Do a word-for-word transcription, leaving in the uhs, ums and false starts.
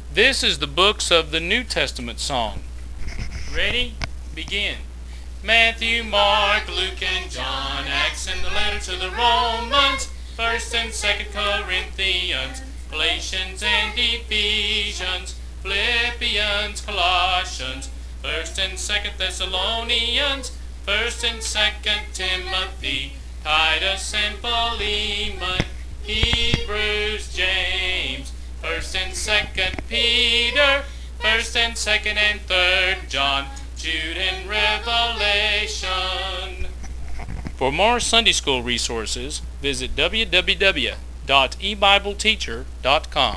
This is the books of the New Testament song. Ready? Begin. Matthew, Mark, Luke, and John, Acts and the letter to the Romans, First and Second Corinthians, Galatians and Ephesians, Philippians, Colossians, First and Second Thessalonians, First and Second Timothy, Titus and Philemon, Hebrews, James, First and Second Peter, First and Second and Third John, Jude and Revelation. For more Sunday School resources, visit w w w dot e bible teacher dot com.